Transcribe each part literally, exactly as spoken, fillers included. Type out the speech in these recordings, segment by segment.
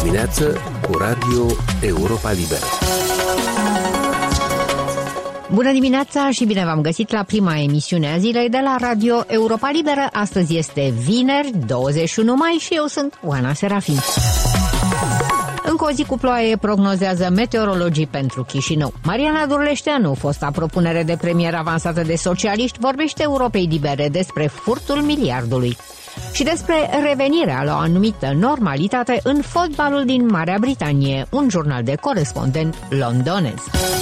dimineață cu Radio Europa Liberă. Bună dimineața și bine v-am găsit la prima emisiune a zilei de la Radio Europa Liberă. Astăzi este vineri, douăzeci și unu mai, și eu sunt Oana Serafin. Încă o zi cu ploaie prognozează meteorologii pentru Chișinău. Mariana Durleșteanu, fosta propunere de premier avansată de socialiști, vorbește Europei Libere despre furtul miliardului și despre revenirea la o anumită normalitate în fotbalul din Marea Britanie, un jurnal de corespondent londonez.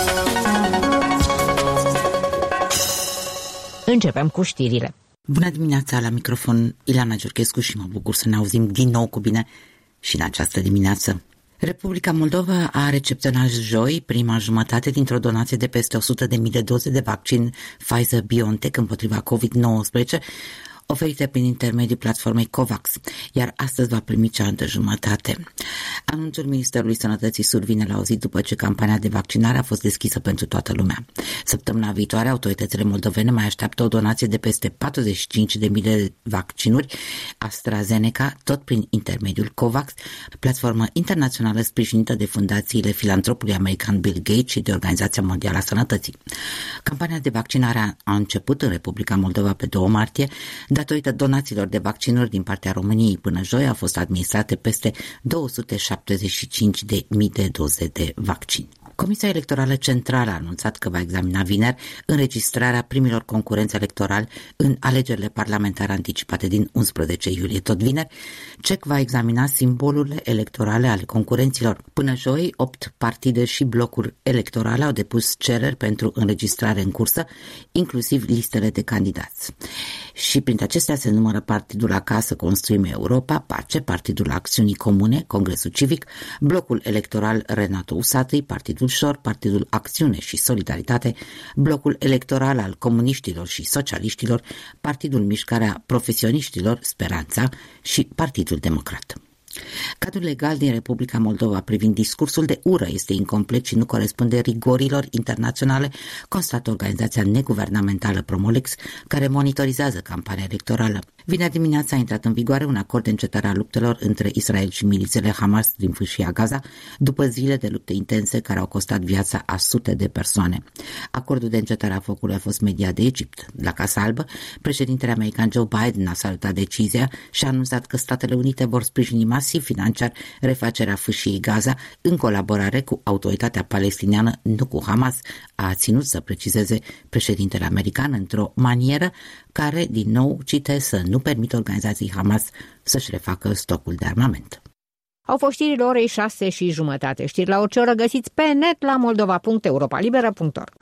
Începem cu știrile. Bună dimineața, la microfon Ileana Giurchescu și mă bucur să ne auzim din nou cu bine și în această dimineață. Republica Moldova a recepționat joi prima jumătate dintr-o donație de peste o sută de mii de doze de vaccin Pfizer-BioNTech împotriva covid nouăsprezece, oferite prin intermediul platformei COVAX, iar astăzi va primi cealaltă jumătate. Anunțul Ministerului Sănătății survine la o zi după ce campania de vaccinare a fost deschisă pentru toată lumea. Săptămâna viitoare, autoritățile moldovene mai așteaptă o donație de peste patruzeci și cinci de mii de vaccinuri AstraZeneca, tot prin intermediul COVAX, platformă internațională sprijinită de fundațiile filantropului american Bill Gates și de Organizația Mondială a Sănătății. Campania de vaccinare a început în Republica Moldova pe doi martie, datorită donațiilor de vaccinuri din partea României. Până joi au fost administrate peste două sute șaptezeci și cinci de mii de doze de vaccin. Comisia Electorală Centrală a anunțat că va examina vineri înregistrarea primilor concurenți electorali în alegerile parlamentare anticipate din unsprezece iulie. Tot vineri, C E C va examina simbolurile electorale ale concurenților. Până joi, opt partide și blocuri electorale au depus cereri pentru înregistrare în cursă, inclusiv listele de candidați. Și printre acestea se numără Partidul Acasă Construim Europa, Pace, Partidul Acțiunii Comune, Congresul Civic, Blocul Electoral Renato Usatăi, Partidul Șor, Partidul Acțiune și Solidaritate, Blocul Electoral al Comuniștilor și Socialiștilor, Partidul Mișcarea Profesioniștilor, Speranța și Partidul Democrat. Cadrul legal din Republica Moldova privind discursul de ură este incomplet și nu corespunde rigorilor internaționale, constată organizația neguvernamentală Promolex, care monitorizează campania electorală. Vineri dimineața a intrat în vigoare un acord de încetare a luptelor între Israel și milițiile Hamas din fâșia Gaza, după zile de lupte intense care au costat viața a sute de persoane. Acordul de încetare a focului a fost mediat de Egipt. La Casa Albă, președintele american Joe Biden a salutat decizia și a anunțat că Statele Unite vor sprijini masiv financiar refacerea fâșiei Gaza în colaborare cu autoritatea palestiniană, nu cu Hamas, a ținut să precizeze președintele american într-o manieră care, din nou, cite, să nu permită organizației Hamas să-și refacă stocul de armament. Au fost știrile orei șase și jumătate. Știri la orice oră găsiți pe net la moldova punct europa liberă punct org.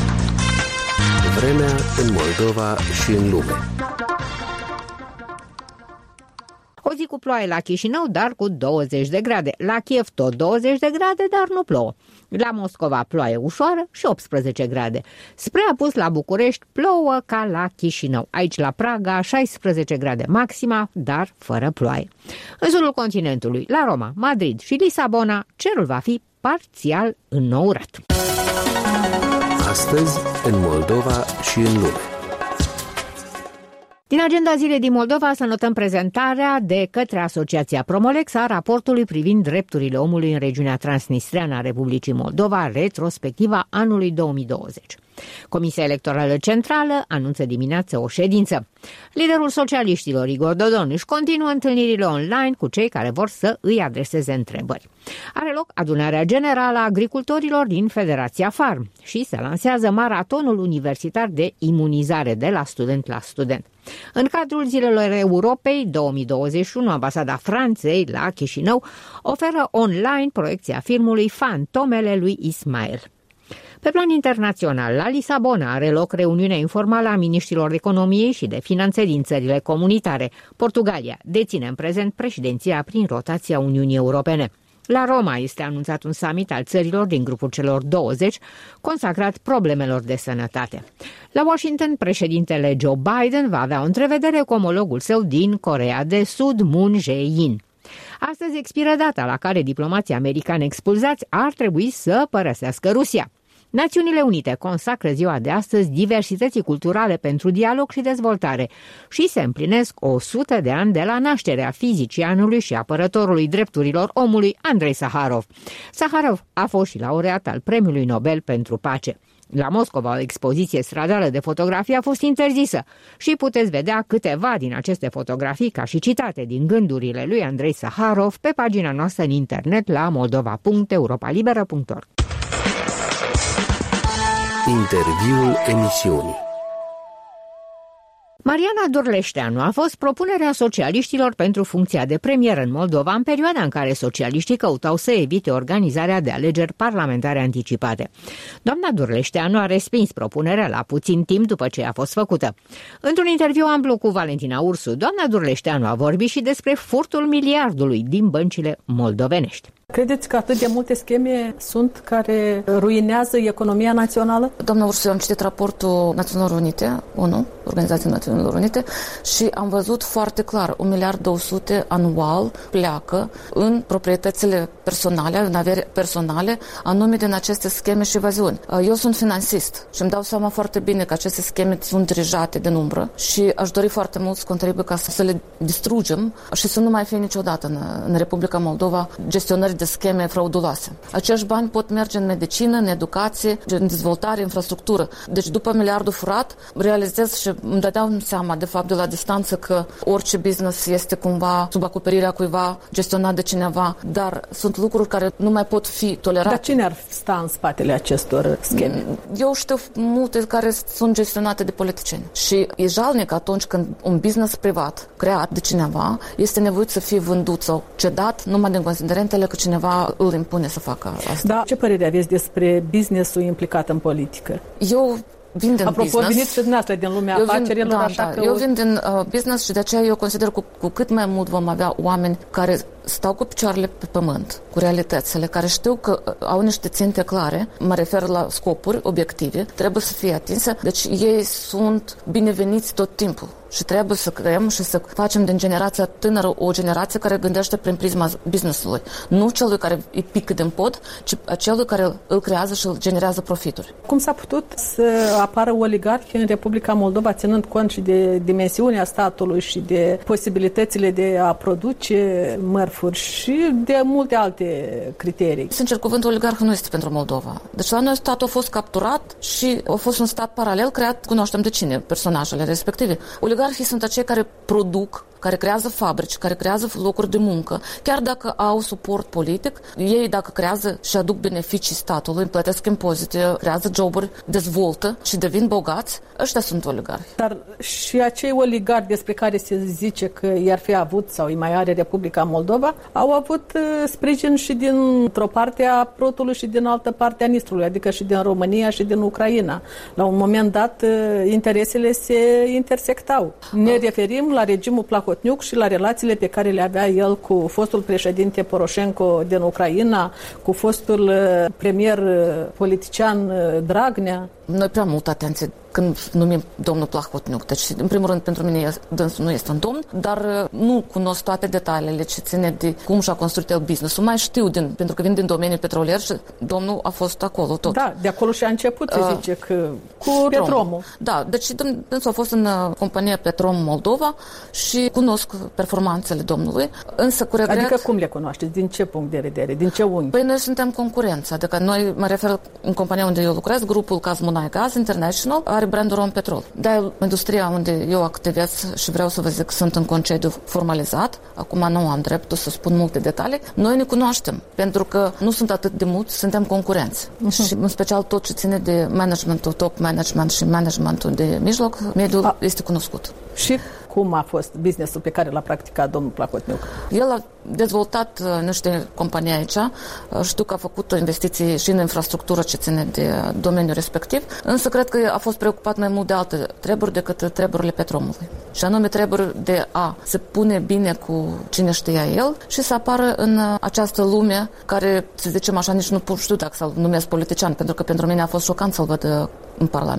Vremea în Moldova și în lume. O zi cu ploaie la Chișinău, dar cu douăzeci de grade. La Kiev tot douăzeci de grade, dar nu plouă. La Moscova ploaie ușoară și optsprezece grade. Spre apus la București plouă ca la Chișinău. Aici la Praga șaisprezece grade maxima, dar fără ploaie. În sudul continentului, la Roma, Madrid și Lisabona, cerul va fi parțial înnourat. Astăzi, în Moldova și în lume. Din agenda zilei din Moldova să notăm prezentarea de către Asociația Promolex a raportului privind drepturile omului în regiunea transnistreană a Republicii Moldova, retrospectiva anului două mii douăzeci. Comisia Electorală Centrală anunță dimineață o ședință. Liderul socialiștilor, Igor Dodon, își continuă întâlnirile online cu cei care vor să îi adreseze întrebări. Are loc adunarea generală a agricultorilor din Federația Farm și se lansează maratonul universitar de imunizare de la student la student. În cadrul Zilelor Europei două mii douăzeci și unu, Ambasada Franței la Chișinău oferă online proiecția filmului Fantomele lui Ismael. Pe plan internațional, la Lisabona are loc reuniunea informală a miniștrilor economiei și de finanțe din țările comunitare. Portugalia deține în prezent președinția prin rotația Uniunii Europene. La Roma este anunțat un summit al țărilor din grupul celor douăzeci, consacrat problemelor de sănătate. La Washington, președintele Joe Biden va avea o întrevedere cu omologul său din Coreea de Sud, Moon Jae-in. Astăzi expiră data la care diplomații americani expulzați ar trebui să părăsească Rusia. Națiunile Unite consacră ziua de astăzi diversității culturale pentru dialog și dezvoltare și se împlinesc o sută de ani de la nașterea fizicianului și apărătorului drepturilor omului Andrei Saharov. Saharov a fost și laureat al Premiului Nobel pentru Pace. La Moscova, o expoziție stradală de fotografii a fost interzisă și puteți vedea câteva din aceste fotografii ca și citate din gândurile lui Andrei Saharov pe pagina noastră în internet la moldova punct europa liberă punct org. Interviul emisiunii. Mariana Durleșteanu a fost propunerea socialiștilor pentru funcția de premier în Moldova în perioada în care socialiștii căutau să evite organizarea de alegeri parlamentare anticipate. Doamna Durleșteanu a respins propunerea la puțin timp după ce a fost făcută. Într-un interviu amplu cu Valentina Ursu, doamna Durleșteanu a vorbit și despre furtul miliardului din băncile moldovenești. Credeți că atât de multe scheme sunt care ruinează economia națională? Doamna Ursu, eu am citit raportul Națiunilor Unite, ONU, Organizației Națiunilor Unite, și am văzut foarte clar, un miliard două sute anual pleacă în proprietățile personale, în avere personale, anume din aceste scheme și evaziuni. Eu sunt finansist și îmi dau seama foarte bine că aceste scheme sunt dirijate din umbră și aș dori foarte mult să contribuie ca să le distrugem și să nu mai fie niciodată în, în Republica Moldova gestionări de scheme frauduloase. Acești bani pot merge în medicină, în educație, în dezvoltare, infrastructură. Deci după miliardul furat, realizez și îmi dădeam seama de fapt de la distanță că orice business este cumva sub acoperirea cuiva, gestionat de cineva, dar sunt lucruri care nu mai pot fi tolerate. Dar cine ar sta în spatele acestor scheme? Eu știu multe care sunt gestionate de politicieni și e jalnic atunci când un business privat creat de cineva este nevoit să fie vândut sau cedat numai din considerentele că cineva îl impune să facă asta. Da, ce părere aveți despre business-ul implicat în politică? Eu vin din Apropo, business. veniți și dumneavoastră din lumea eu vin, afacerilor, da, așa da, că... Eu vin din uh, business și de aceea eu consider cu, cu cât mai mult vom avea oameni care stau cu picioarele pe pământ, cu realitățile, care știu că au niște ținte clare, mă refer la scopuri obiective, trebuie să fie atinse, deci ei sunt bineveniți tot timpul. Și trebuie să creăm și să facem din generația tânără o generație care gândește prin prisma business-ului. Nu celui care îi pică din pod, ci celui care îl creează și îl generează profituri. Cum s-a putut să apară oligarhi în Republica Moldova, ținând cont și de dimensiunea statului și de posibilitățile de a produce mărfuri și de multe alte criterii? Sincer, cuvântul oligarh nu este pentru Moldova. Deci la noi statul a fost capturat și a fost un stat paralel creat, cunoaștem de cine, personajele respective. Oligarhii sunt acei care produc, care creează fabrici, care creează locuri de muncă, chiar dacă au suport politic, ei dacă creează și aduc beneficii statului, plătesc impozite, creează joburi, dezvoltă și devin bogați, ăștia sunt oligarhi. Dar și acei oligarhi despre care se zice că i-ar fi avut sau îi mai are Republica Moldova, au avut sprijin și dintr-o parte a Prutului și din altă parte a Nistrului, adică și din România și din Ucraina. La un moment dat, interesele se intersectau. Ne referim la regimul Plahotniuc și la relațiile pe care le avea el cu fostul președinte Poroșenko din Ucraina, cu fostul premier politician Dragnea. Noi prea mult atenție când numim domnul Plahotniuc. Deci, în primul rând, pentru mine dânsul nu este un domn, dar nu cunosc toate detaliile ce ține de cum și-a construit el business-ul. Mai știu, din, pentru că vin din domeniul petrolier și domnul a fost acolo tot. Da, de acolo și a început, se zice, că cu Petromul. Da, deci dânsul a fost în compania Petrom Moldova și cunosc performanțele domnului, însă cu regret... Adică cum le cunoașteți? Din ce punct de vedere? Din ce unghi? Păi noi suntem concurență, adică noi, mă refer în compania unde eu lucrez, grupul Kazmunaygas International, are brandul Rompetrol. Dar industria unde eu activez și vreau să vă zic, sunt în concediu formalizat, acum nu am dreptul să spun multe detalii, noi ne cunoaștem, pentru că nu sunt atât de mulți, suntem concurenți. Uh-huh. Și în special tot ce ține de managementul, top management și managementul de mijloc, mediul a. este cunoscut. Și cum a fost business-ul pe care l-a practicat domnul Plahotniuc? El a dezvoltat uh, niște companii aici, uh, știu că a făcut investiții și în infrastructură ce ține de domeniul respectiv, însă cred că a fost preocupat mai mult de alte treburi decât treburile Petromului. Și anume treburi de a se pune bine cu cine știa el și să apară în uh, această lume care, să zicem așa, nici nu știu dacă să-l numesc politician, pentru că pentru mine a fost șocant să-l văd uh, în Parlament.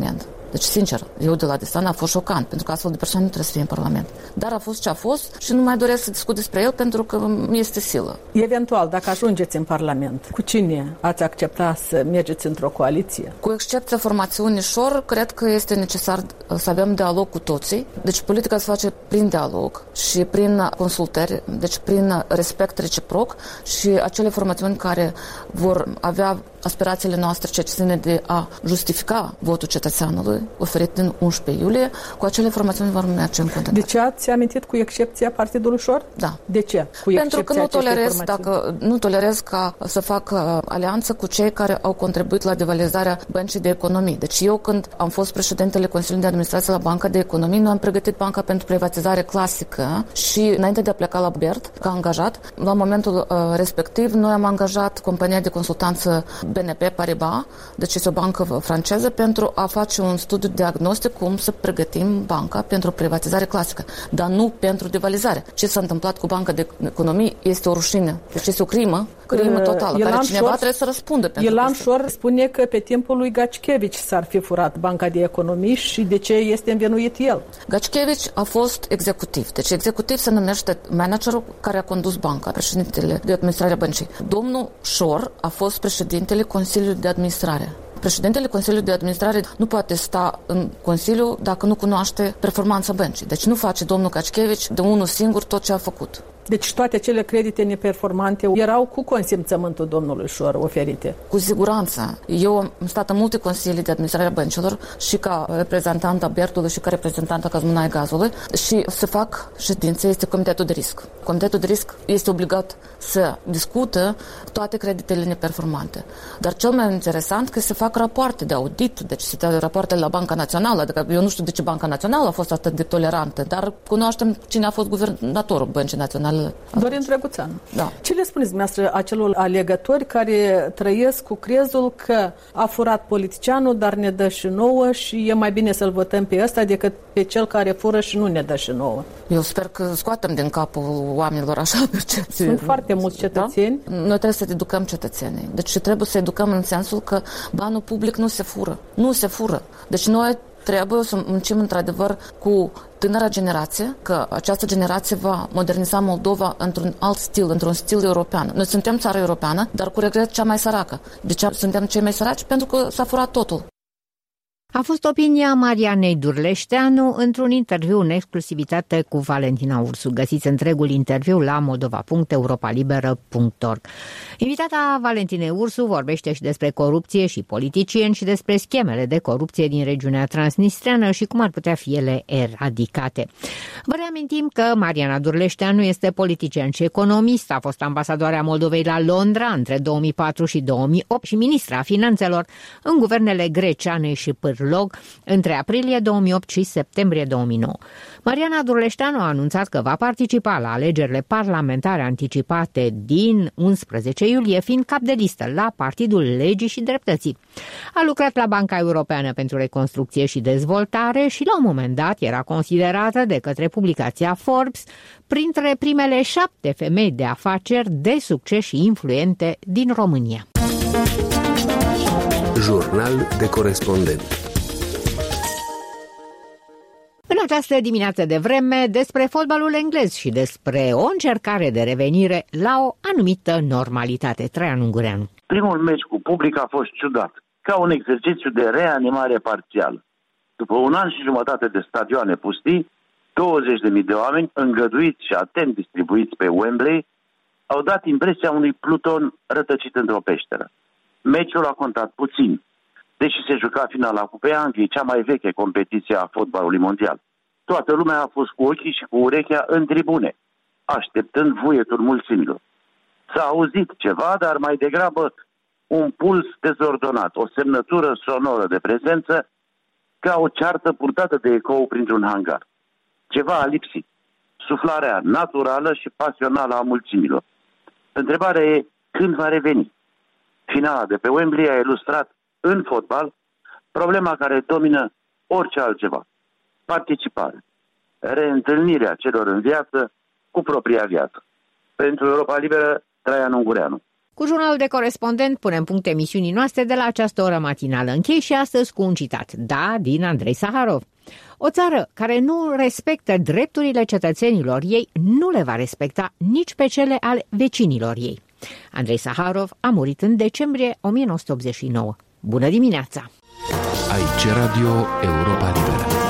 Deci, sincer, eu de la distanță a fost șocant, pentru că astfel de persoane nu trebuie să fie în Parlament. Dar a fost ce a fost și nu mai doresc să discut despre el pentru că mi este silă. Eventual, dacă ajungeți în Parlament, cu cine ați accepta să mergeți într-o coaliție? Cu excepția formațiunii Șor, cred că este necesar să avem dialog cu toții. Deci politica se face prin dialog și prin consultări, deci prin respect reciproc și acele formațiuni care vor avea aspirațiile noastre ce ține de a justifica votul cetățeanului oferit din unsprezece iulie, cu acele formațiuni vor merge în continuare. De ce ați amintit cu excepția Partidului Șor? Da. De ce? Cu Pentru că nu tolerez, dacă, nu tolerez ca să fac alianță cu cei care au contribuit la devalizarea Băncii de Economii. Deci eu, când am fost președintele Consiliului de Administrație la Banca de Economie, noi am pregătit banca pentru privatizare clasică și înainte de a pleca la B E R T, ca angajat, la momentul uh, respectiv, noi am angajat compania de consultanță B N P Paribas, deci este o bancă franceză, pentru a face un studiu diagnostic cum să pregătim banca pentru privatizare clasică, dar nu pentru devalizare. Ce s-a întâmplat cu Banca de Economie este o rușine. Deci este o crimă, crimă totală, uh, care cineva Șor, trebuie să răspundă pentru Ilan Șor spune că pe timpul lui Gacichevici s-ar fi furat Banca de Economie și de ce este învinuit el? Gacichevici a fost executiv. Deci executiv se numește managerul care a condus banca, președintele de administrare a băncii. Domnul Șor a fost președintele Consiliului de Administrare. Președintele Consiliului de Administrare nu poate sta în Consiliu dacă nu cunoaște performanța băncii. Deci nu face domnul Gacichevici de unul singur tot ce a făcut. Deci toate cele credite neperformante erau cu consimțământul domnului Șor oferite? Cu siguranță. Eu am stat în multe consilii de administrare a băncilor și ca reprezentant a B E R T-ului și ca reprezentant a Cazmunai Gazului și se fac ședințe, este comitetul de risc. Comitetul de risc este obligat să discută toate creditele neperformante. Dar cel mai interesant că se fac rapoarte de audit, deci se dă rapoarte la Banca Națională, adică eu nu știu de ce Banca Națională a fost atât de tolerantă, dar cunoaștem cine a fost guvernatorul Băncii Naționale. Dorin Drăguțeanu. Da. Ce le spuneți dumneavoastră acelor alegători care trăiesc cu crezul că a furat politicianul, dar ne dă și nouă și e mai bine să-l votăm pe ăsta decât pe cel care fură și nu ne dă și nouă? Eu sper că scoatem din capul oamenilor așa percepții. Sunt foarte mulți cetățeni. Da? Noi trebuie să educăm cetățenii. Deci trebuie să educăm în sensul că banul public nu se fură. Nu se fură. Deci noi trebuie să muncim într-adevăr cu tânăra generație, că această generație va moderniza Moldova într-un alt stil, într-un stil european. Noi suntem țară europeană, dar cu regret cea mai săracă. De ce suntem cei mai săraci? Pentru că s-a furat totul. A fost opinia Marianei Durleșteanu într-un interviu în exclusivitate cu Valentina Ursu. Găsiți întregul interviu la moldova punct europa liberă punct org. Invitata Valentinei Ursu vorbește și despre corupție și politicieni și despre schemele de corupție din regiunea transnistreană și cum ar putea fi ele eradicate. Vă reamintim că Mariana Durleșteanu este politician și economist, a fost ambasadoarea Moldovei la Londra între două mii patru și două mii opt și ministra finanțelor în guvernele Greceanei și Pârlog între aprilie două mii opt și septembrie două mii nouă. Mariana Durleșteanu a anunțat că va participa la alegerile parlamentare anticipate din unsprezece iulie, fiind cap de listă la Partidul Legii și Dreptății. A lucrat la Banca Europeană pentru Reconstrucție și Dezvoltare și la un moment dat era considerată de către publicația Forbes printre primele șapte femei de afaceri de succes și influente din România. Jurnal de corespondent. În această dimineață de vreme, despre fotbalul englez și despre o încercare de revenire la o anumită normalitate. Traian Ungureanu. Primul meci cu public a fost ciudat, ca un exercițiu de reanimare parțială. După un an și jumătate de stadioane pustii, douăzeci de mii de oameni, îngăduiți și atent distribuiți pe Wembley, au dat impresia unui pluton rătăcit într-o peșteră. Meciul a contat puțin, deși se juca finala Cupei Angliei, cea mai veche competiție a fotbalului mondial. Toată lumea a fost cu ochii și cu urechea în tribune, așteptând vuietul mulțimilor. S-a auzit ceva, dar mai degrabă un puls dezordonat, o semnătură sonoră de prezență, ca o ceartă purtată de ecou printr-un hangar. Ceva a lipsit, suflarea naturală și pasională a mulțimilor. Întrebarea e când va reveni. Finala de pe Wembley a ilustrat în fotbal problema care domină orice altceva. Participare. Reîntâlnirea celor în viață cu propria viață. Pentru Europa Liberă, Traian Ungureanu. Cu jurnalul de corespondent punem punct emisiunii noastre de la această oră matinală. Închei și astăzi cu un citat, da, din Andrei Saharov. O țară care nu respectă drepturile cetățenilor ei nu le va respecta nici pe cele ale vecinilor ei. Andrei Saharov a murit în decembrie o mie nouă sute optzeci și nouă. Bună dimineața! Aici Radio Europa Liberă.